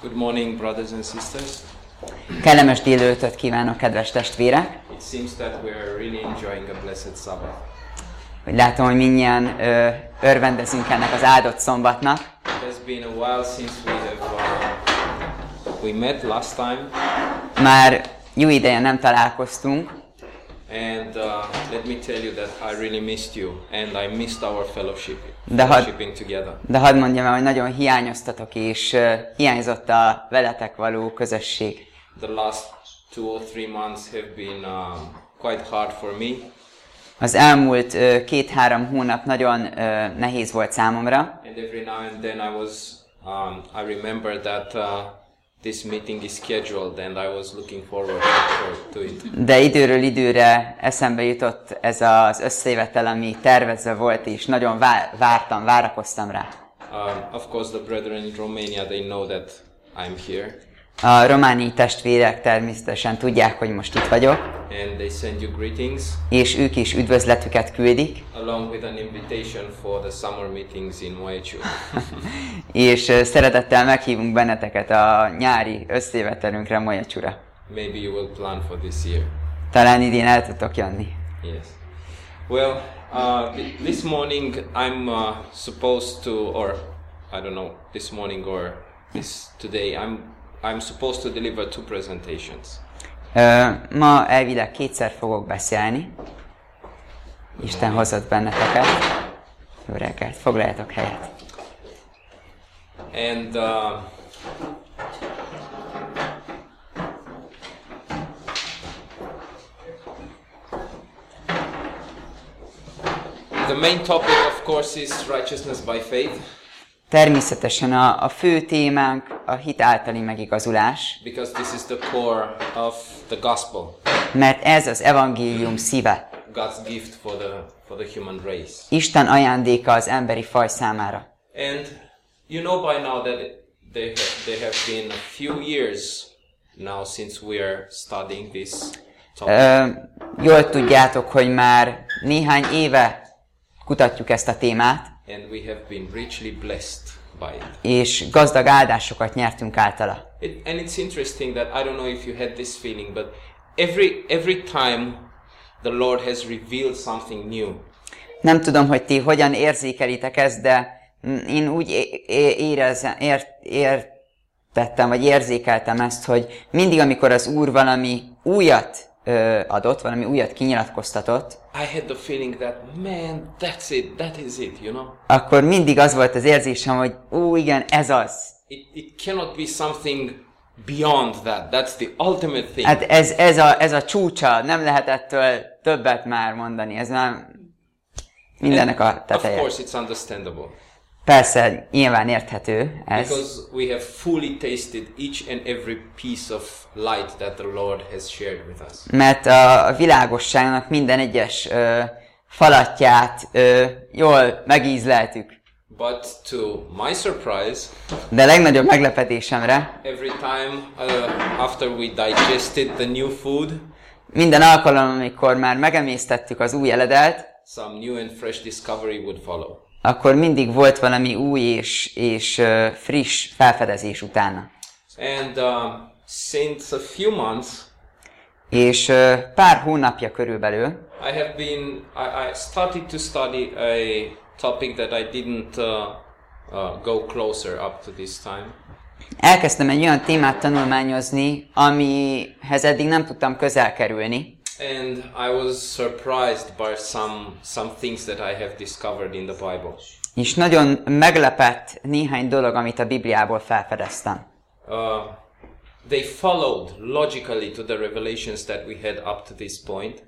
Good morning, brothers and sisters. Kellemes délelőtöt kívánok, kedves testvérek! It seems that we are really enjoying a blessed Sabbath. Hogy látom, hogy mindnyájan örvendezünk ennek az áldott szombatnak. It has been a while since we met last time. Már jó ideje nem találkoztunk. And let me tell you that I really missed you, and I missed our fellowshipping together. De hadd mondjam el, hogy nagyon hiányoztatok, és hiányzott a veletek való közösség. The last 2 or 3 months have been quite hard for me. Az elmúlt 2-3 hónap nagyon nehéz volt számomra. And every now and then I remember that this meeting is scheduled, and I was looking forward to it. De időről időre eszembe jutott ez az összejövetel, ami tervezve volt, és nagyon várakoztam rá. Of course, the brethren in Romania, they know that I'm here. A romániai testvérek természetesen tudják, hogy most itt vagyok. And they send you greetings. És ők is üdvözletüket küldik. Along with an invitation for the summer meetings in Moiaciu. És szeretettel meghívunk benneteket a nyári összejövetelünkre Moiaciura. Maybe you will plan for this year. Talán idén el tudtok jönni. Yes. Well, this morning I'm supposed to, or I don't know, this morning or today I'm supposed to deliver 2 presentations. Ma elvileg 2-szer fogok beszélni. Isten hozott benneteket. Jó reggelt, foglaljatok helyet. And the main topic, of course, is righteousness by faith. Természetesen a fő témánk a hit általi megigazulás. Because this is the core of the gospel. Mert ez az evangélium szíve. God's gift for the human race. Isten ajándéka az emberi faj számára. And you know by now that there have been a few years now since we are studying this topic. Jól tudjátok, hogy már néhány éve kutatjuk ezt a témát. And we have been richly blessed by it. És gazdag áldásokat nyertünk általa. And it's interesting that I don't know if you had this feeling, but every time the Lord has revealed something new. Nem tudom, hogy ti hogyan érzékelitek ezt, de én úgy értettem, vagy érzékeltem ezt, hogy mindig, amikor az Úr valami újat adott, valami újat kinyilatkoztatott, I had the feeling that, man, that's it, that is it, you know? Akkor mindig az volt az érzésem, hogy igen, ez az. It cannot be something beyond that. That's the ultimate thing. Hát ez a csúcsa, nem lehet ettől többet már mondani, ez már mindennek a teteje. Of course it's understandable. Persze, nyilván érthető ez. Because we have fully tasted each and every piece of light that the Lord has shared with us. Mert a világosságnak minden egyes falatját jól megízleltük. But to my surprise, de legnagyobb meglepetésemre, every time after we digested the new food, minden alkalommal, amikor már megemésztettük az új eledelt, some new and fresh discovery would follow. Akkor mindig volt valami új és friss felfedezés utána. And since a few months, és pár hónapja körülbelül, I started to study a topic that I didn't go closer up to this time. Elkezdtem egy olyan témát tanulmányozni, amihez eddig nem tudtam közel kerülni. And I was surprised by some things that I have discovered in the Bible. És nagyon meglepett néhány dolog, amit a Bibliából felfedeztem. They followed logically to the revelations that we had up to this point.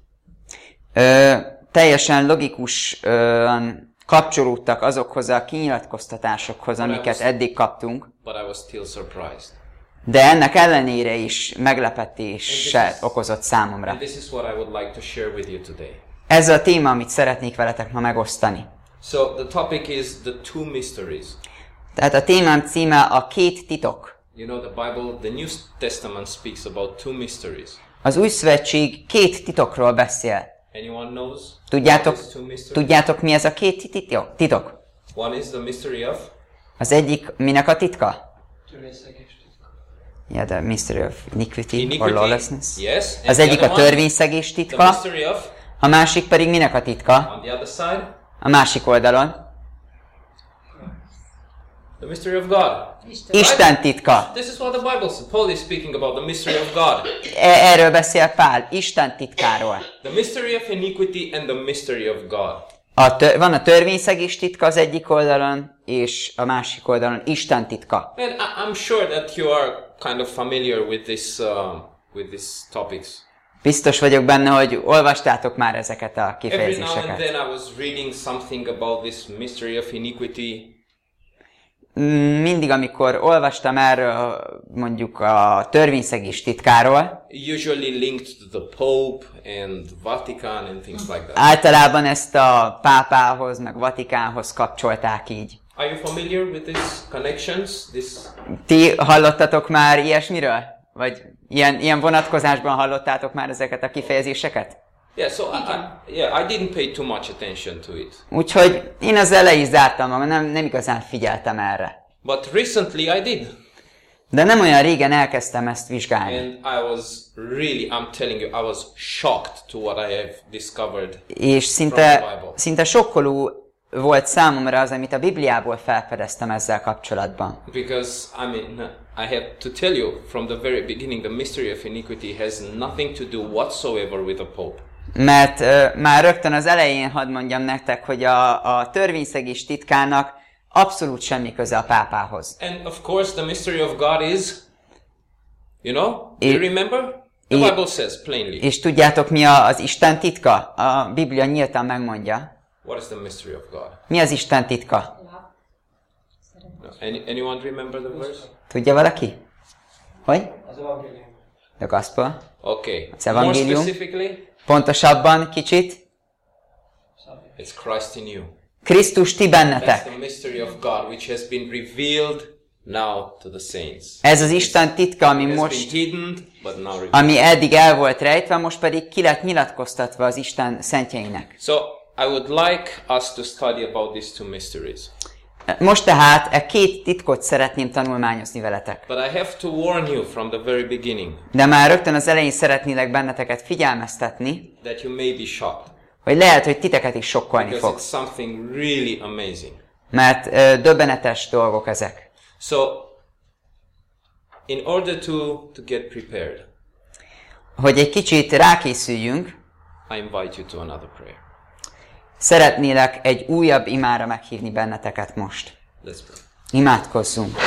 Teljesen logikusan kapcsolódtak azokhoz a kinyilatkoztatásokhoz, amiket eddig kaptunk. But I was still surprised. De ennek ellenére is meglepetéssel okozott számomra. And this is what I would like to share with you today. Ez a téma, amit szeretnék veletek ma megosztani. So the topic is the 2 mysteries. Tehát a témám címe a 2 titok. You know, the Bible, the New Testament speaks about 2 mysteries. Az Új Szövetség 2 titokról beszél. Anyone knows? Tudjátok, mi ez a 2 titok? One is the mystery of? Az egyik minek a titka? Yeah, the mystery of iniquity or lawlessness. Yes. Az egyik a törvényszegés The titka, mystery of, a másik pedig minek a titka? on the other side, A másik oldalon. the mystery of God. Isten titka. This is what the Bible says. Paul is speaking about the mystery of God. Erről beszél Pál, Isten titkáról. The mystery of iniquity and the mystery of God. Van a törvényszegés titka az egyik oldalon, és a másik oldalon Isten titka. And I'm sure that you are kind of familiar with these topics. Biztos vagyok benne, hogy olvastátok már ezeket a Every now and kifejezéseket. then I was reading something about this mystery of iniquity. Mindig, amikor olvastam erről, mondjuk a törvényszegés titkáról, Usually linked to the Pope and Vatican and things like that. általában ezt a pápához, meg Vatikánhoz kapcsolták így. Are you familiar with these connections? Ti hallottatok már ilyesmiről? Vagy ilyen vonatkozásban hallottátok már ezeket a kifejezéseket? Yeah, so I didn't pay too much attention to it. Úgyhogy én ezzel le is zártam magam, nem igazán figyeltem erre. But recently I did. De nem olyan régen elkezdtem ezt vizsgálni. And I was really, I'm telling you, I was shocked to what I have discovered. És szinte sokkoló volt számomra az, amit a Bibliából felfedeztem ezzel kapcsolatban. Because, I mean, I have to tell you, from the very beginning, the mystery of iniquity has nothing to do whatsoever with the Pope. Mert már rögtön az elején hadd mondjam nektek, hogy a törvényszegés titkának abszolút semmi köze a pápához. And of course the mystery of God is, you know, you remember? The Bible says plainly. És tudjátok mi az Isten titka? A Biblia nyíltan megmondja. What is the mystery of God? Mi az Isten titka? No. Anyone remember the verse? Tudja valaki? Hogy? Az evangélium. The Gospel. Okay. Az More evangélium. specifically, Pontosabban kicsit. it's Christ in you. Krisztus ti That's bennetek. the mystery of God which has been revealed now to the saints. Ez az Isten titka, ami It has most, been hidden, but now revealed. ami eddig el volt rejtve, most pedig ki lett nyilatkoztatva az Isten szentjeinek. So I would like us to study about these two mysteries. Most tehát e két titkot szeretném tanulmányozni veletek. But I have to warn you from the very beginning De már rögtön az elején szeretnélek benneteket figyelmeztetni, that you may be shocked. hogy lehet, hogy titeket is sokkolni Because fog. it's something really amazing. Mert döbbenetes dolgok ezek. So, in order to get prepared, Hogy egy kicsit rákészüljünk, I invite you to another prayer. szeretnélek egy újabb imára meghívni benneteket most. Let's pray. Imádkozzunk!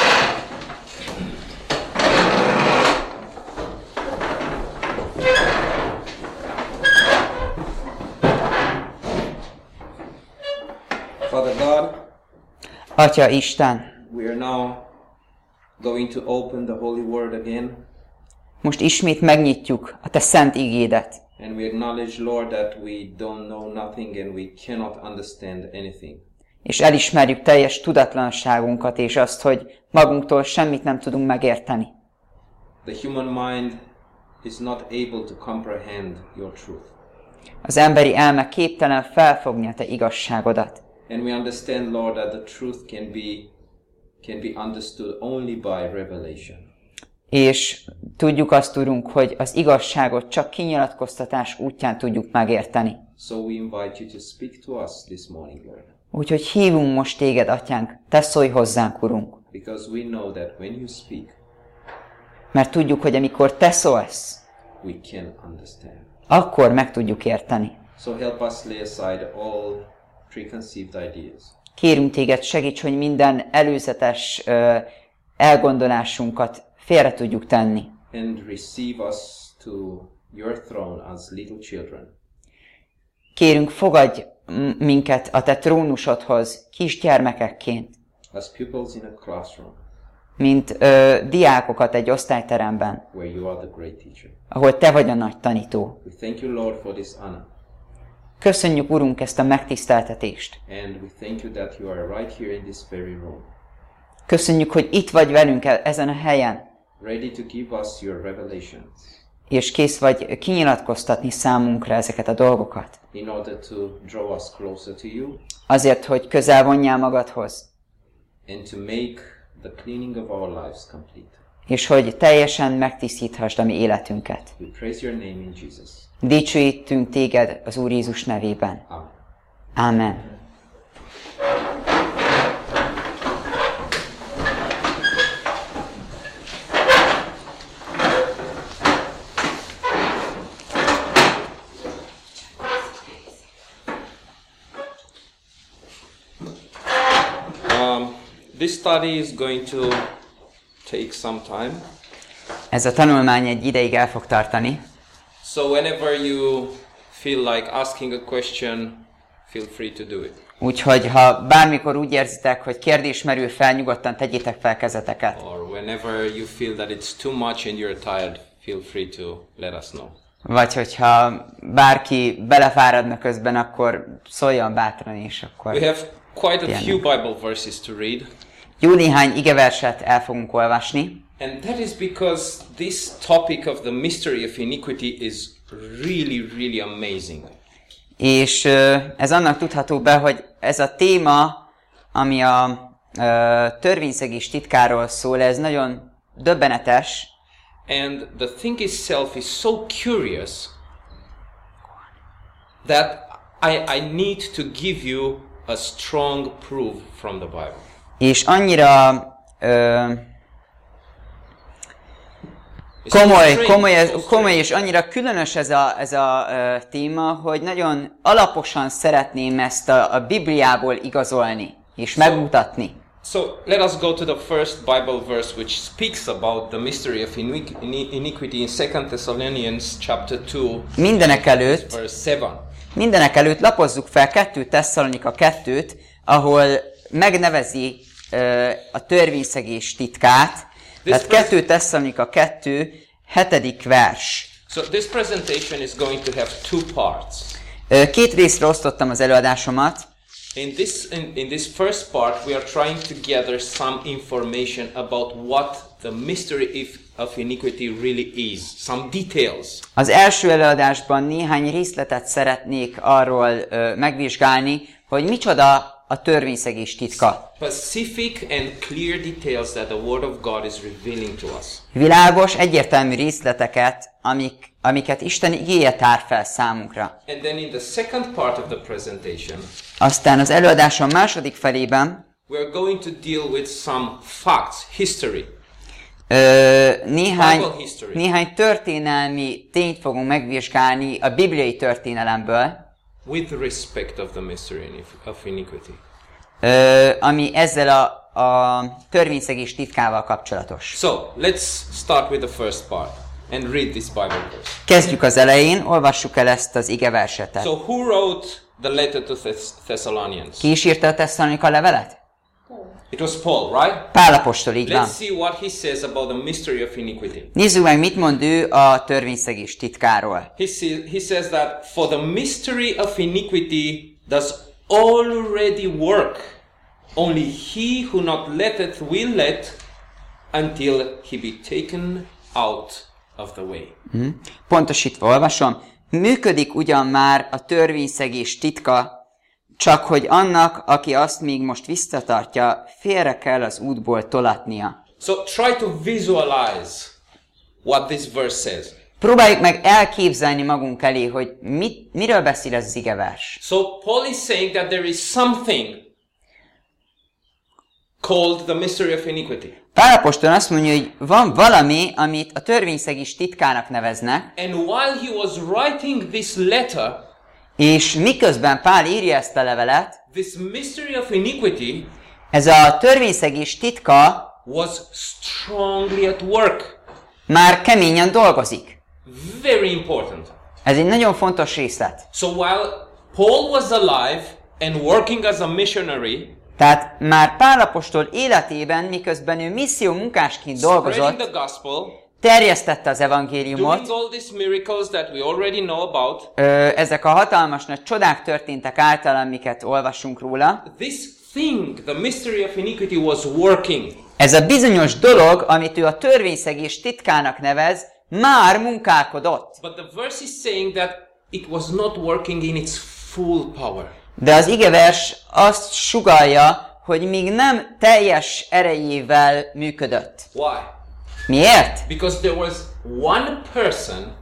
Father God, Atya Isten, we are now going to open the Holy Word again, most ismét megnyitjuk a Te szent igédet, and we acknowledge, Lord, that we don't know nothing and we cannot understand anything. és elismerjük teljes tudatlanságunkat, és azt, hogy magunktól semmit nem tudunk megérteni. The human mind is not able to comprehend your truth. Az emberi elme képtelen felfogni a Te igazságodat. And we understand, Lord, that the truth can be understood only by revelation. És tudjuk azt, Urunk, hogy az igazságot csak kinyilatkoztatás útján tudjuk megérteni. So we invite you to speak to us this morning, Lord. Úgyhogy hívunk most Téged, Atyánk, Te szólj hozzánk, Urunk. Because we know that when you speak, Mert tudjuk, hogy amikor Te szólsz, we can understand. akkor meg tudjuk érteni. So help us lay aside all preconceived ideas. Kérünk Téged, segíts, hogy minden előzetes elgondolásunkat félre tudjuk tenni. And receive us to your throne as little children. Kérünk, fogadj minket a Te trónusodhoz kisgyermekekként, As pupils in a classroom mint diákokat egy osztályteremben, where you are the great teacher. ahol Te vagy a nagy tanító. We thank you, Lord, for this honor. Köszönjük, Urunk, ezt a megtiszteltetést. And we thank you that you are right here in this very room, Köszönjük, hogy itt vagy velünk ezen a helyen, ready to give us your revelations és kész vagy kinyilatkoztatni számunkra ezeket a dolgokat. in order to draw us closer to you Azért, hogy közel vonjál magadhoz, and to make the cleaning of our lives complete. És hogy teljesen megtisztíthasd a mi életünket. We praise your name in Jesus. Dicsőítünk téged az Úr Jézus nevében. Amen. Amen. This study is going to take some time. Ez a tanulmány egy ideig el fog tartani. So whenever you feel like asking a question, feel free to do it. Úgyhogy ha bármikor úgy érzitek, hogy kérdés merül fel, nyugodtan tegyétek fel kezeteket. Or whenever you feel that it's too much and you're tired, feel free to let us know. Vagy hogyha bárki belefáradna közben, akkor szóljon bátran is, akkor... We have quite a few Bible verses to read. Jó néhány igeverset el fogunk olvasni. And that is because this topic of the mystery of iniquity is really amazing. És ez annak tudható be, hogy ez a téma, ami a törvényszegés titkáról szól, ez nagyon döbbenetes. And the thing itself is so curious that I need to give you a strong proof from the Bible. És annyira komoly és annyira különös ez a téma, hogy nagyon alaposan szeretném ezt a Bibliából igazolni és megmutatni. So let us go to the first Bible verse which speaks about the mystery of iniquity in 2 Thessalonians chapter 2 verse 7. Mindenek előtt lapozzuk fel 2 Tesszalonika 2-t, ahol megnevezi a törvényszegés titkát. Tehát 2 Tesszalonika 2, 7. vers. So this presentation is going to have two parts. Két részre osztottam az előadásomat. In this first part we are trying to gather some information about what the mystery of iniquity really is, some details. Az első előadásban néhány részletet szeretnék arról megvizsgálni, hogy micsoda a törvényszegés titka. Specific and clear details that the Word of God is revealing to us. Világos, egyértelmű részleteket, amiket Isten igéje tár fel számunkra. And then in the second part of the presentation, aztán az előadásom második felében we are going to deal with some facts, history. Néhány történelmi tényt fogunk megvizsgálni a bibliai történelemből. With respect of the mystery of iniquity. Ami ezzel a törvényszegés titkával kapcsolatos. So, let's start with the first part and read this Bible verse. Kezdjük az elején, olvassuk el ezt az igeversetet. So, who wrote the letter to Thessalonians? Ki is írta a Tesszalonika levelet? It was Paul, right? Pál apostol, így van. Let's see what he says about the mystery of iniquity. Nézzük meg, mit mond ő a törvényszegés titkáról. He says that for the mystery of iniquity does already work. Only he who not letteth will let until he be taken out of the way. Pontosítva olvasom. Működik ugyan már a törvényszegés titka, csak hogy annak, aki azt még most visszatartja, félre kell az útból tolatnia. So try to visualize what this verse says. Próbáljuk meg elképzelni magunk elé, hogy miről beszél ez az igevers. So Paul is saying that there is something called the mystery of iniquity. Pál apostol azt mondja, hogy van valami, amit a törvényszegés titkának neveznek. And while he was writing this letter, és miközben Pál írja ezt a levelet, this mystery of iniquity ez a törvényszegés titka was strongly at work. Már keményen dolgozik. Very important. Ez egy nagyon fontos részlet. So while Paul was alive and working as a missionary, tehát már Pál apostol életében, miközben ő misszió munkásként dolgozott, terjesztette az evangéliumot, ezek a hatalmas nagy csodák történtek által, amiket olvasunk róla. Ez a bizonyos dolog, amit ő a törvényszegés titkának nevez, már munkálkodott. De az igevers azt sugallja, hogy még nem teljes erejével működött. Why? Miért? Because there was one person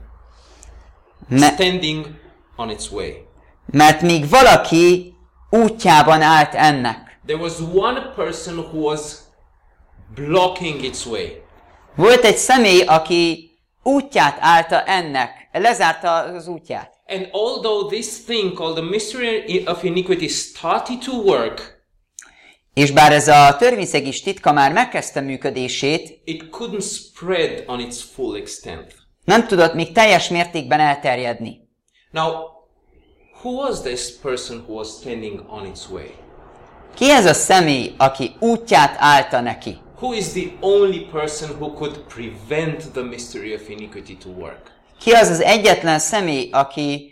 standing on its way. Mert még valaki útjában állt ennek. There was one person who was blocking its way. Volt egy személy, aki útját állta ennek, lezárta az útját. And although this thing called the mystery of iniquity started to work, És bár ez a törvényszegés titka már megkezdte működését, it couldn't spread on its full extent. nem tudott még teljes mértékben elterjedni. Now, who was this person who was standing on its way? Ki ez a személy, aki útját állta neki? Who is the only person who could prevent the mystery of iniquity to work? Ki az az egyetlen személy, aki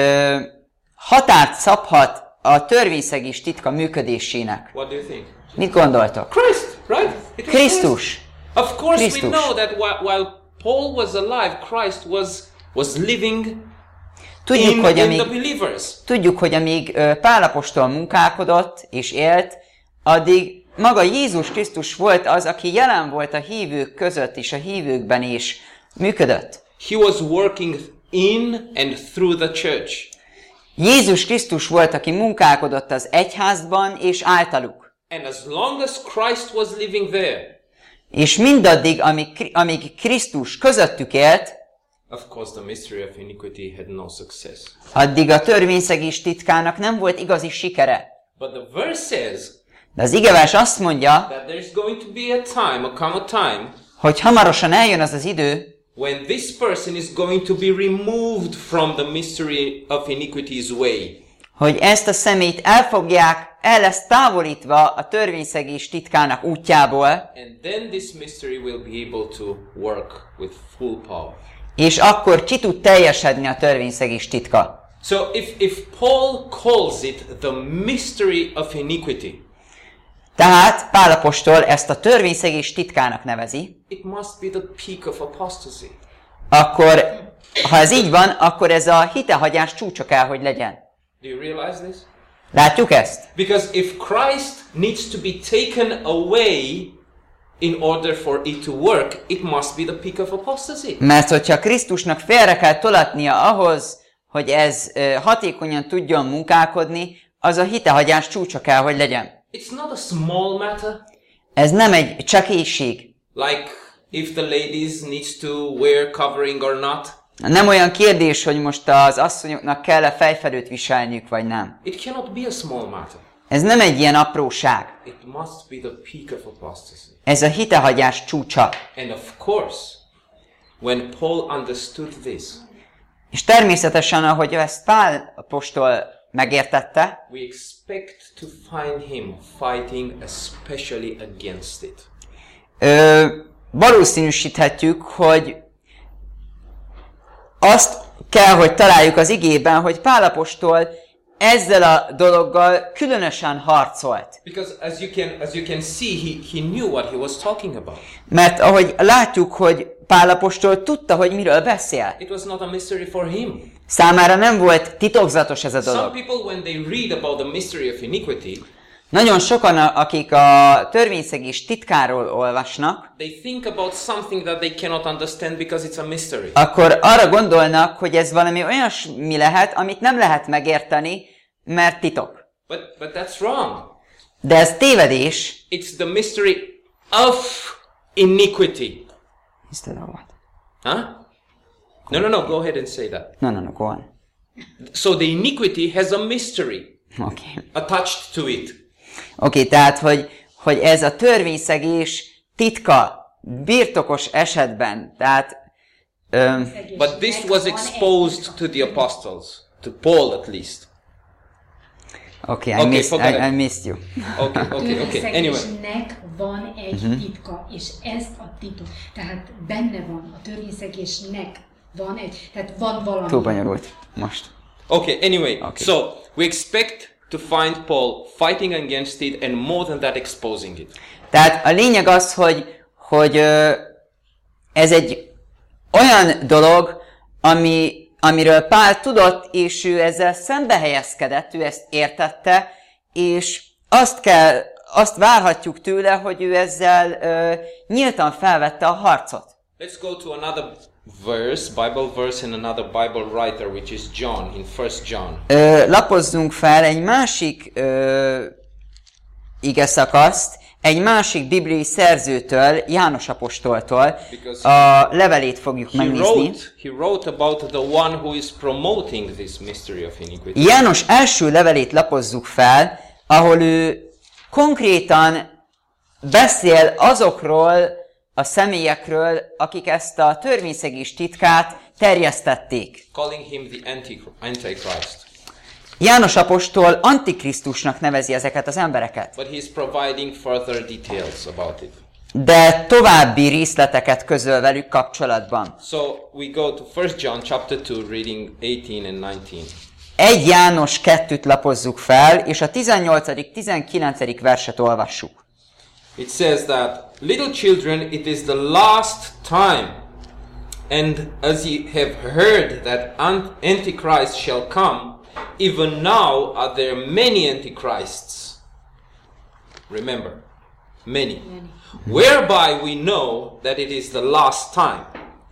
határt szabhat a törvényszegés titka működésének? What do you think? Mit gondoltok? Christ, right? It was Krisztus. Of course Christus. we know that while Paul was alive, Christ was living Tudjuk, in the believers. hogy amíg Pál apostol munkálkodott és élt, addig maga Jézus Krisztus volt az, aki jelen volt a hívők között és a hívőkben is működött. He was working in and through the church. Jézus Krisztus volt, aki munkálkodott az egyházban és általuk. And as long as Christ was living there, És mindaddig, amíg Krisztus közöttük élt, of course the mystery of iniquity had no success. addig a törvényszegés titkának nem volt igazi sikere. But the verse says De az igevers azt mondja, that there's going to be a time, hogy hamarosan eljön az az idő, when this person is going to be removed from the mystery of iniquity's way. hogy ezt a személyt el lesz távolítva a törvényszegés titkának útjából, And then this mystery will be able to work with full power. és akkor ki tud teljesedni a törvényszegés titka. So if Paul calls it the mystery of iniquity, Tehát Pál apostol ezt a törvényszegés titkának nevezi, it must be the peak of apostasy. akkor, ha ez így van, akkor ez a hitehagyás csúcsa kell, hogy legyen. Do you realize this? Látjuk ezt? Because if Christ needs to be taken away in order for it to work, it must be the peak of apostasy. Mert hogyha Krisztusnak félre kell tolatnia ahhoz, hogy ez hatékonyan tudjon munkálkodni, az a hitehagyás csúcsa kell, hogy legyen. It's not a small matter. Ez nem egy csekélység. Like if the ladies needs to wear covering or not. Nem olyan kérdés, hogy most az asszonyoknak kell-e fejfedőt viselniük, vagy nem. It cannot be a small matter. Ez nem egy ilyen apróság. It must be the peak of apostasy. Ez a hitehagyás csúcsa. And of course, when Paul understood this, És természetesen, ahogy ezt Pál apostol megértette, we expect to find him fighting especially against it. valószínűsíthetjük, hogy azt kell, hogy találjuk az igében, hogy Pál apostol ezzel a dologgal különösen harcolt. Because as you can see, he knew what he was talking about. Mert ahogy látjuk, hogy Pál apostol tudta, hogy miről beszél. It was not a mystery for him. Számára nem volt titokzatos ez a Some dolog. people, when they read about the mystery of iniquity, Nagyon sokan, akik a törvényszegés titkáról olvasnak, they think about something that they cannot understand because it's a mystery. akkor arra gondolnak, hogy ez valami olyasmi lehet, amit nem lehet megérteni, mert titok. But that's wrong. De ez tévedés. It's the mystery of iniquity. Instead of what? Huh? No, go ahead and say that. No, go on. So the iniquity has a mystery Oké. attached to it. Oké, tehát, hogy ez a törvényszegés titka birtokos esetben, tehát But this was exposed to the apostles, to Paul at least. I missed you. Okay. Anyway. Törvényszegésnek van egy titka, és ez a titok. Tehát benne van, a törvényszegésnek van egy, tehát van valami. Túl bonyolult most. Okay, anyway. So, we expect to find Paul fighting against it and more than that exposing it. Tehát a lényeg az, hogy ez egy olyan dolog, amiről Pál tudott, és ő ezzel szembe helyezkedett, ő ezt értette, és azt várhatjuk tőle, hogy ő ezzel nyíltan felvette a harcot. Let's go to another verse, Bible verse in another Bible writer, which is John, in 1 John. Lapozzunk fel egy másik igeszakaszt, egy másik bibliai szerzőtől, János apostoltól, a levelét fogjuk megnézni. He wrote about the one who is promoting this mystery of iniquity. János első levelét lapozzuk fel, ahol ő konkrétan beszél azokról a személyekről, akik ezt a törvényszegés titkát terjesztették. Calling him the Antichrist. János apostol Antikrisztusnak nevezi ezeket az embereket. But he's providing further details about it. De további részleteket közöl velük kapcsolatban. So we go to 1 John chapter 2 reading 18 and 19. 1 János 2-t lapozzuk fel, és a 18.-19. verset olvassuk. It says that, little children, it is the last time, and as ye have heard that Antichrist shall come, even now are there many Antichrists. Remember, many. Whereby we know that it is the last time.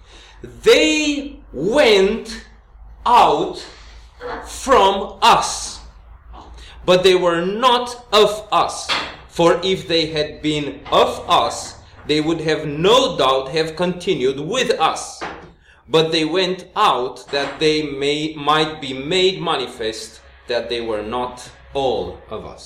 They went out from us, but they were not of us. For if they had been of us, they would have no doubt have continued with us. But they went out that they might be made manifest that they were not all of us.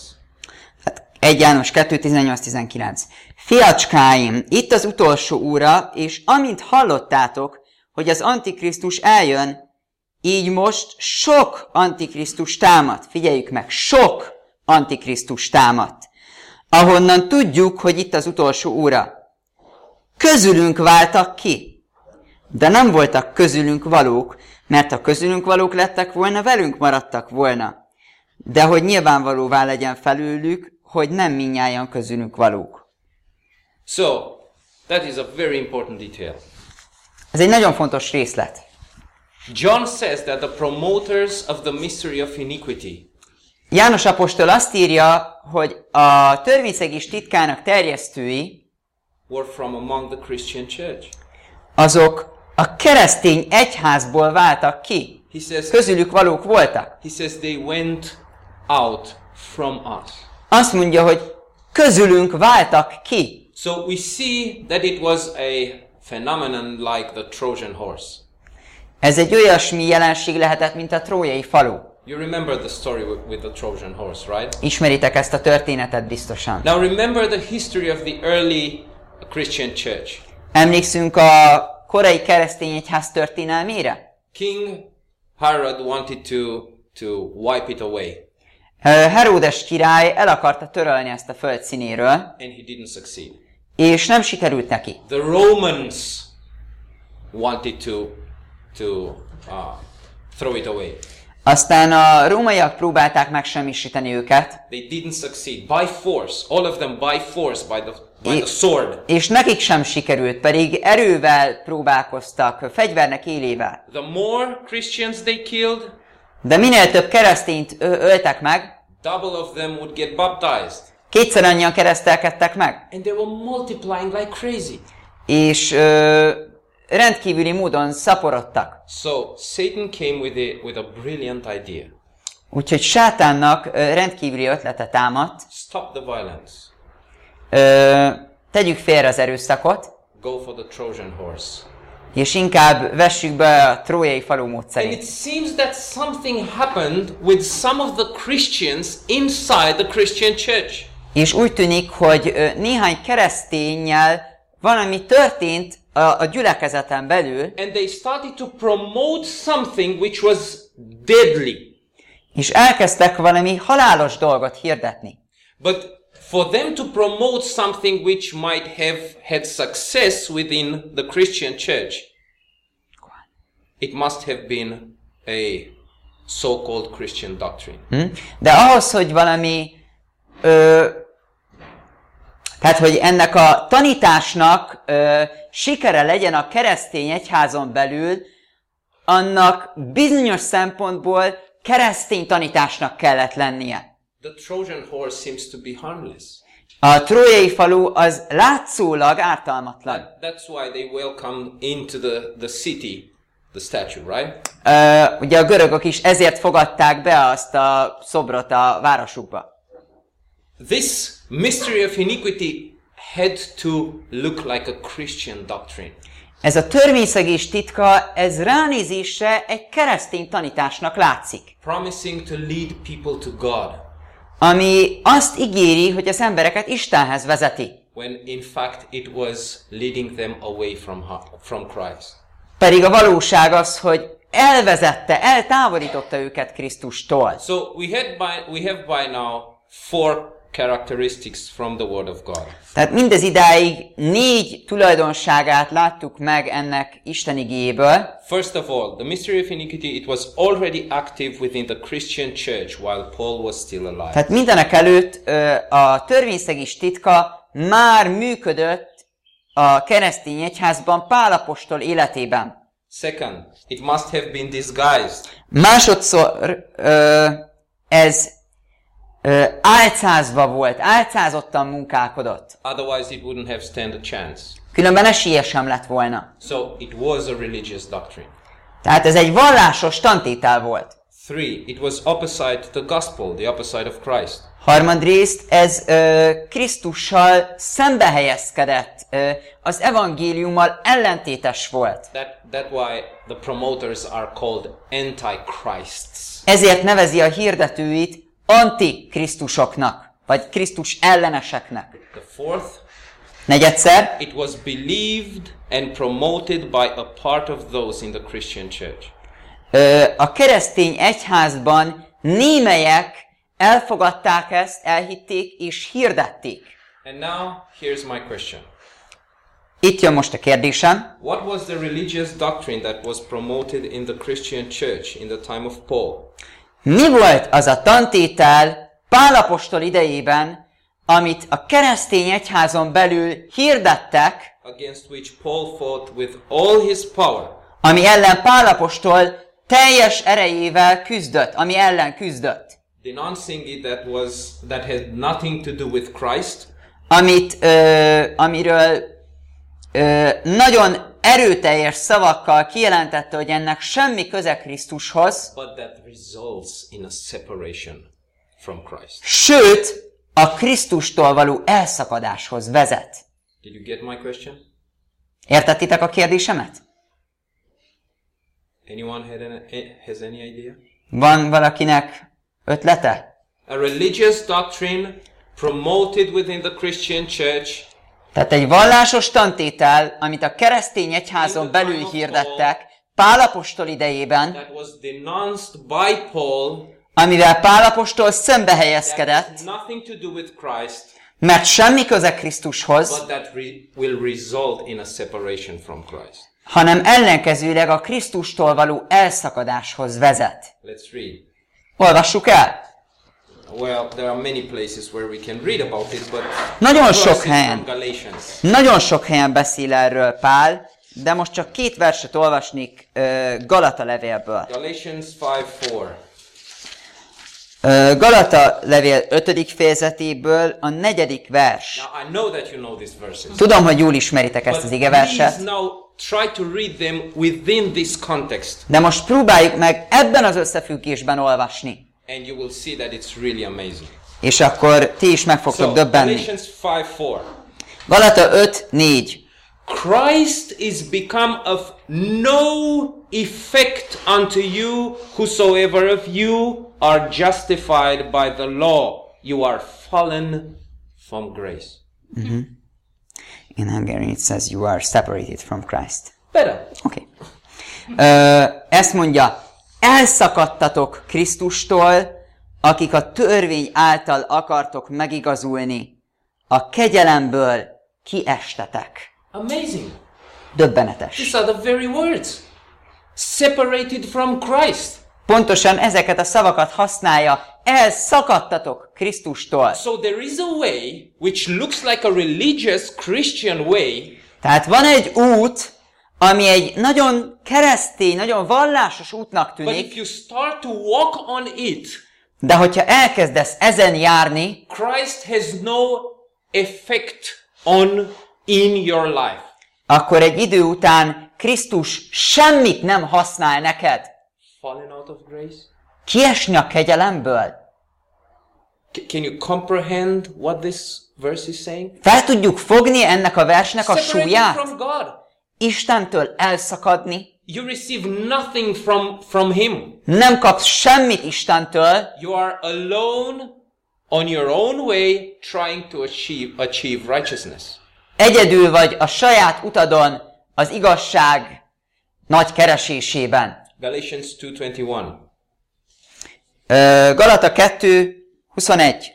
1 János 2.18-19. Fiacskáim, itt az utolsó óra, és amint hallottátok, hogy az Antikrisztus eljön, így most sok Antikrisztus támad. Figyeljük meg, sok Antikrisztus támad. Ahonnan tudjuk, hogy itt az utolsó óra. Közülünk váltak ki, de nem voltak közülünk valók, mert ha közülünk valók lettek volna, velünk maradtak volna. De hogy nyilvánvalóvá legyen felőlük, hogy nem mindnyájan közülünk valók. So, that is a very important detail. Ez egy nagyon fontos részlet. John says that the promoters of the mystery of iniquity János apostol azt írja, hogy a törvényszegés titkának terjesztői were from among the Christian church. Azok a keresztény egyházból váltak ki. Közülük valók voltak. He says they went out from us. Azt mondja, hogy közülünk váltak ki. So we see that it was a phenomenon like the Trojan horse. Ez egy olyasmi jelenség lehetett, mint a trójai falu. You remember the story with the Trojan horse, right? Ismeritek ezt a történetet biztosan. Now remember the history of the early Christian church. Emlékszünk a korai keresztény egyház történelmére? King Herod wanted to wipe it away. Heródes király el akarta törölni ezt a föld színéről, and he didn't succeed. És nem sikerült neki. The Romans wanted to throw it away. Aztán a rómaiak próbálták megsemmisíteni őket. They didn't succeed. By force, all of them by force, by the sword. És nekik sem sikerült, pedig erővel próbálkoztak, fegyvernek élével. The more Christians they killed, de minél több keresztényt öltek meg, double of them would get baptized. Kétszer annyian keresztelkedtek meg. And they were multiplying like crazy. És rendkívüli módon szaporodtak. So Satan came with a brilliant idea. Úgyhogy sátánnak rendkívüli ötlete támadt. Stop the violence. Tegyük félre az erőszakot. Go for the Trojan horse. És inkább vessük be a trójai falu módszerét. And it seems that something happened with some of the Christians inside the Christian church. És úgy tűnik, hogy néhány kereszténnyel valami történt a gyülekezeten belül. And they started to promote something which was deadly. És elkezdtek valami halálos dolgot hirdetni. But for them to promote something which might have had success within the Christian church, it must have been a so-called Christian doctrine. De ahhoz, hogy valami tehát, hogy ennek a tanításnak sikere legyen a keresztény egyházon belül, annak bizonyos szempontból keresztény tanításnak kellett lennie. The Trojan horse seems to be harmless. A trójai falu az látszólag ártalmatlan. That's why they welcomed into the city the statue, right? Ugye a görögök is ezért fogadták be azt a szobrot a városukba. This mystery of iniquity had to look like a Christian doctrine. Ez a törvényszegés titka, ez ránézésre egy keresztény tanításnak látszik. Promising to lead people to God. Ami azt ígéri, hogy az embereket Istenhez vezeti. When in fact it was leading them away from Christ. Pedig a valóság az, hogy eltávolította őket Krisztustól. So we have by now 4 characteristics from the Word of God. Tehát mindez idáig 4 tulajdonságát láttuk meg ennek Isten igéjéből. First of all, the mystery of iniquity, it was already active within the Christian church while Paul was still alive. Tehát mindenek előtt a törvényszegés titka már működött a keresztény egyházban Pál apostol életében. Second, it must have been disguised. Másodszor ez álcázva volt, álcázottan munkálkodott. Otherwise it wouldn't have stand a chance. Különben esélye sem lett volna. So it was a religious doctrine. Tehát ez egy vallásos tantétel volt. 3, it was opposite the gospel, the opposite of Christ. Harmadrészt ez Krisztussal szembe helyezkedett, az evangéliummal ellentétes volt. That's why the promoters are called antichrists. Ezért nevezi a hirdetőit antikrisztusoknak, vagy Krisztus elleneseknek. The fourth, Negyedszer, it was believed and promoted by a part of those in the Christian church. A keresztény egyházban némelyek elfogadták ezt, elhitték és hirdették. And now here's my question. Itt jön most a kérdésem. What was the religious doctrine that was promoted in the Christian church in the time of Paul? Mi volt az a tantétel Pál apostol idejében, amit a keresztény egyházon belül hirdettek, Against which Paul fought with all his power. Ami ellen Pál apostol teljes erejével küzdött, ami ellen küzdött. Denouncing it that had nothing to do with Christ. Amiről nagyon erőteljes szavakkal kijelentette, hogy ennek semmi köze Krisztushoz, But that results in a separation from Christ. sőt, a Krisztustól való elszakadáshoz vezet. Did you get my question? Értettétek a kérdésemet? Anyone has any idea? Van valakinek ötlete? A religious doctrine promoted within the Christian church. Tehát egy vallásos tantétel, amit a keresztény egyházon belül hirdettek Pál apostol idejében, That was denounced by Paul. amivel Pál apostol szembe That helyezkedett, has nothing to do with Christ. mert semmi köze Krisztushoz, But that will result in a separation from Christ. hanem ellenkezőleg a Krisztustól való elszakadáshoz vezet. Let's read. Olvassuk el! Well, there are many places where we can read about it, but Nagyon first sok is helyen. from Galatians. Nagyon sok helyen beszél erről Pál, de most csak 2 verset olvasnék Galata levélből. Galatians 5:4. Galata levél 5. fejezetéből a 4. vers. Now I know that you know these verses. Tudom, hogy jól ismeritek ezt But az igeverset, please now try to read them within this context, de most próbáljuk meg ebben az összefüggésben olvasni. and you will see that it's really amazing. És akkor ti is meg fogtok So, döbbenni. Galatians 5:4. Galata 5:4. Christ is become of no effect unto you, whosoever of you are justified by the law. You are fallen from grace. In Hungarian it says you are separated from Christ. Better. Oké. Ezt mondja, elszakadtatok Krisztustól, akik a törvény által akartok megigazulni. A kegyelemből kiestetek. Amazing. Döbbenetes. These are the very words. Separated from Christ. Pontosan ezeket a szavakat használja, elszakadtatok Krisztustól. So there is a way which looks like a religious Christian way. Tehát van egy út, ami egy nagyon keresztény, nagyon vallásos útnak But if tűnik, you start to walk on it, de hogyha elkezdesz ezen járni, Christ has no effect on in your life. Akkor egy idő után Krisztus semmit nem használ neked. Fallen out of grace? Kiesni a kegyelemből? Can you comprehend what this verse is saying? Fel tudjuk fogni ennek a versnek a Separated súlyát? from God. Istentől elszakadni? You receive nothing from Him. Nem kapsz semmit Istentől, You are alone on your own way trying to achieve righteousness. egyedül vagy a saját utadon az igazság nagy keresésében. Galatians 2:21. Galata 2:21.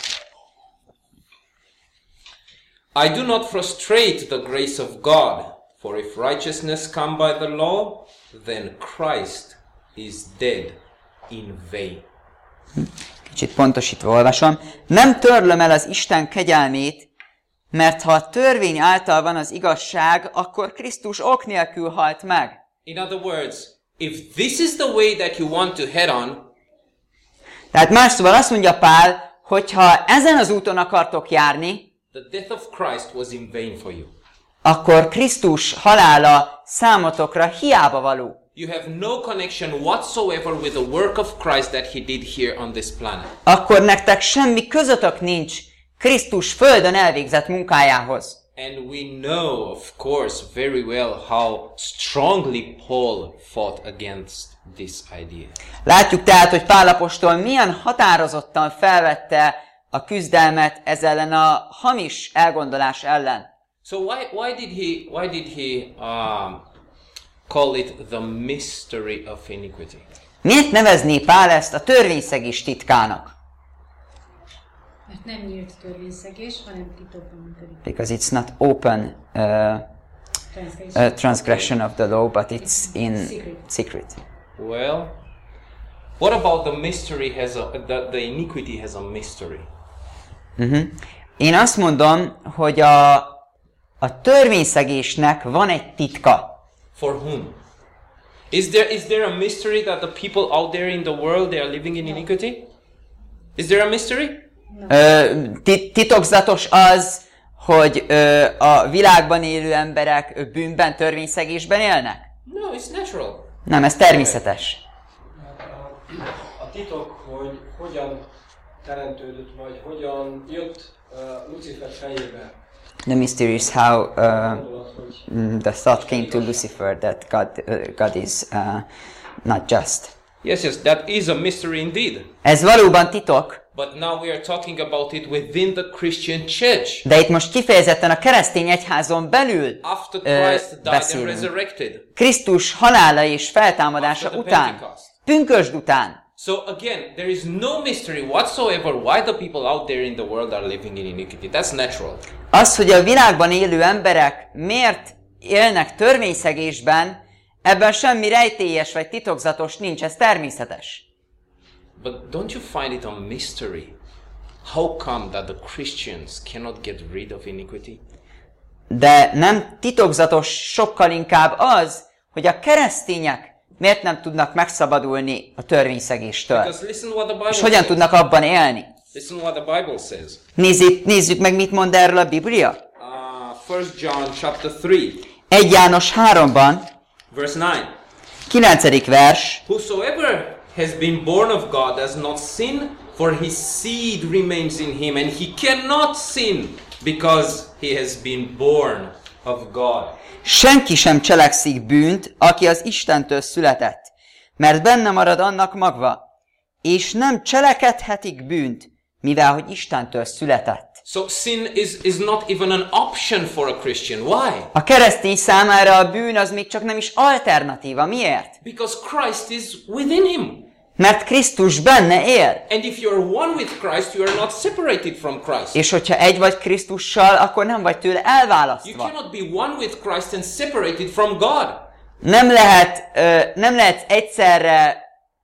I do not frustrate the grace of God, for if righteousness come by the law, then Christ is dead in vain. Kicsit pontosítva olvasom. Nem törlöm el az Isten kegyelmét, mert ha a törvény által van az igazság, akkor Krisztus ok nélkül halt meg. In other words, if this is the way that you want to head on, Tehát más szóval azt mondja Pál, hogy ha ezen az úton akartok járni, the death of Christ was in vain for you. akkor Krisztus halála számotokra hiába való. You have no connection whatsoever with the work of Christ that He did here on this planet. Akkor nektek semmi közöttök nincs Krisztus földön elvégzett munkájához. And we know, of course, very well how strongly Paul fought against this idea. Látjuk tehát, hogy Pál apostol milyen határozottan felvette a küzdelmet ez ellen a hamis elgondolás ellen. So why did he call it the mystery of iniquity? Miért nevezné Pál ezt a törvényszegés titkának? Mert nem nyílt törvényszegés, hanem titokban működik. Because it's not open transgression of the law, but it's in secret. Well, what about the mystery the iniquity has a mystery? Én azt mondom, hogy a törvényszegésnek van egy titka. For whom? Is there a mystery that the people out there in the world they are living in iniquity? Is there a mystery? Titokzatos az, hogy a világban élő emberek bűnben, törvényszegésben élnek? No, it's natural. Nem, ez természetes. A titok, hogy hogyan teremtődött, vagy hogyan jött Lucifer fejébe. The mystery is how the thought came to Lucifer that God is not just. Yes, that is a mystery indeed. Ez valóban titok, But now we are talking about it within the Christian church. de itt most kifejezetten a keresztény egyházon belül After Christ died and beszélünk. resurrected. Krisztus halála és feltámadása After the után, Pentecost. pünkösd után. So again, there is no mystery whatsoever why the people out there in the world are living in iniquity. That's natural. Az, hogy a világban élő emberek miért élnek törvényszegésben, ebben semmi rejtélyes vagy titokzatos nincs, ez természetes. But don't you find it a mystery? How come that the Christians cannot get rid of iniquity? De nem titokzatos sokkal inkább az, hogy a keresztények miért nem tudnak megszabadulni a törvényszegéstől. Because listen what the Bible És hogyan says. tudnak abban élni? Listen what the Bible says. Nézzük meg, mit mond erről a Biblia. 1 John chapter 3, 1 János 3-ban, verse 9. 9. vers. Whosoever has been born of God does not sin, for his seed remains in him, and he cannot sin because he has been born of God. Senki sem cselekszik bűnt, aki az Istentől született, mert benne marad annak magva, és nem cselekedhetik bűnt, mivel hogy Istentől született. So sin is not even an option for a Christian. Why? A keresztény számára a bűn az még csak nem is alternatíva. Miért? Because Christ is within him. Mert Krisztus benne él. And if you're one with Christ, you are not separated from Christ. És hogyha egy vagy Krisztussal, akkor nem vagy tőle You elválasztva. cannot be one with Christ and separated from God. Nem lehet egyszerre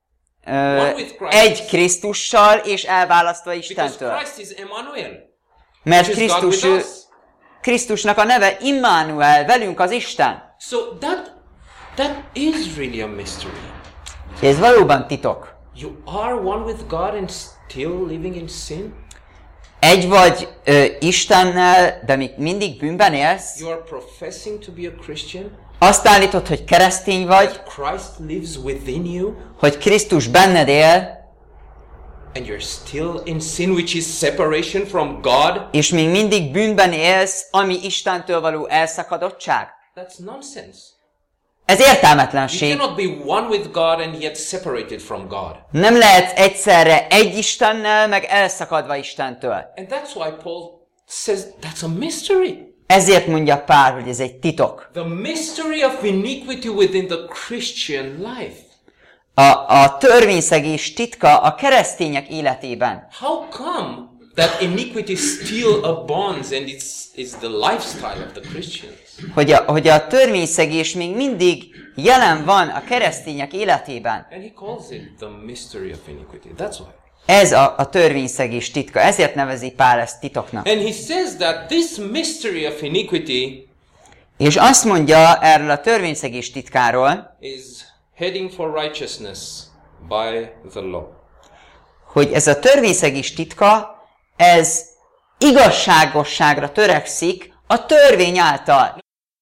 egy Krisztussal és elválasztva Because Istentől. Christ is Emmanuel. Mert which is God with us. Krisztusnak a neve Immanuel, velünk az Isten. So that is really a mystery. Ez valóban titok. You are one with God and still living in sin? egy vagy Istennel, de még mindig bűnben élsz, You are professing to be a Christian. azt állítod, hogy keresztény vagy, Christ lives within you. hogy Krisztus benned él, And you're still in sin, which is separation from God. és még mindig bűnben élsz, ami Istentől való elszakadottság. That's nonsense. Ez You értelmetlenség. cannot be one with God and yet separated from God. Nem lehetsz egyszerre egy Istennel, meg elszakadva Istentől. And that's why Paul says that's a mystery. Ezért mondja Pál, hogy ez egy titok. The mystery of iniquity within the Christian life. A törvényszegés titka a keresztények életében. How come that iniquity still abounds and it's the lifestyle of the Christians? Hogy a törvényszegés még mindig jelen van a keresztények életében. And he calls it the mystery of iniquity. That's why. Ez a törvényszegés titka, ezért nevezi Pál ezt titoknak. And he says that this mystery of iniquity És azt mondja erről a törvényszegés titkáról, is heading for righteousness by the law. hogy ez a törvényszegés titka, ez igazságosságra törekszik a törvény által.